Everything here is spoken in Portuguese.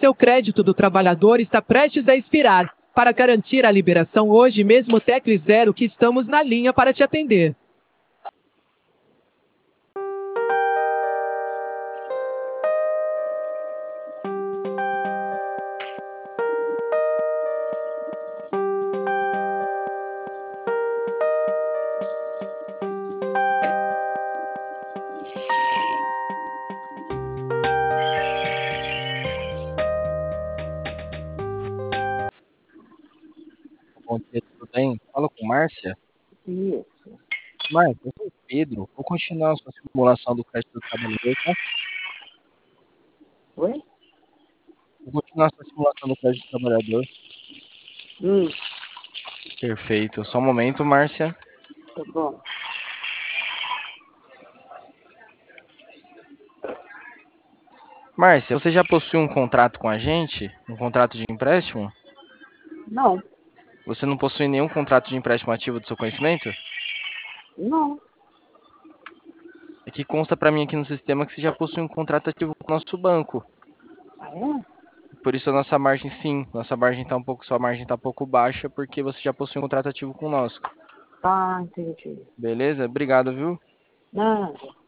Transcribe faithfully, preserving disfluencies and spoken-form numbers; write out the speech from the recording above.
Seu crédito do trabalhador está prestes a expirar. Para garantir a liberação hoje mesmo, tecle zero que estamos na linha para te atender. Bom dia, tudo bem? Fala com Márcia. Isso. Márcia, eu sou o Pedro. Vou continuar a sua simulação do crédito do trabalhador, tá? Oi? Vou continuar a sua simulação do crédito do trabalhador. Hum, Perfeito. Só um momento, Márcia. tá bom. Márcia, você já possui um contrato com a gente? Um contrato de empréstimo? Não, Você não possui nenhum contrato de empréstimo ativo do seu conhecimento? não. É que consta pra mim aqui no sistema que você já possui um contrato ativo com o nosso banco. Ah, é? Por isso a nossa margem, sim, nossa margem tá um pouco, sua margem tá um pouco baixa porque você já possui um contrato ativo conosco. Ah, entendi. Beleza? Obrigado, viu? Nada.